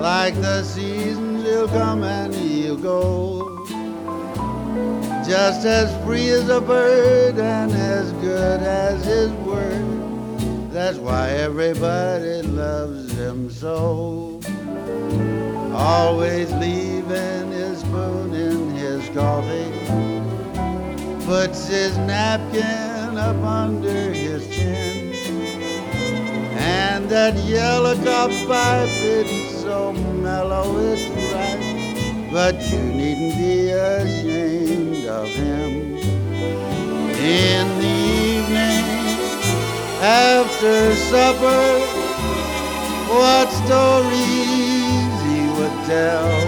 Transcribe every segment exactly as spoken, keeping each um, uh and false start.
Like the seasons, he'll come and he'll go, just as free as a bird and as good as his word. That's why everybody loves him so. Always leaving his spoon in his coffee, puts his napkin up under his chin, and that yellow top pipe, it's so mellow it's right, but you needn't be ashamed of him. In the evening, after supper, what stories he would tell,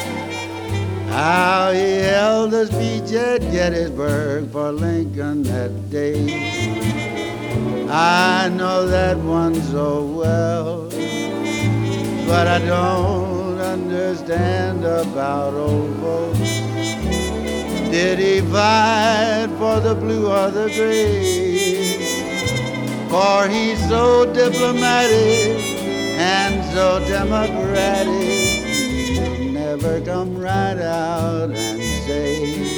how he held the speech at Gettysburg for Lincoln that day. I know that one so well, but I don't understand about old folks. Did he fight for the blue or the gray? For he's so diplomatic and so democratic, he'll never come right out and say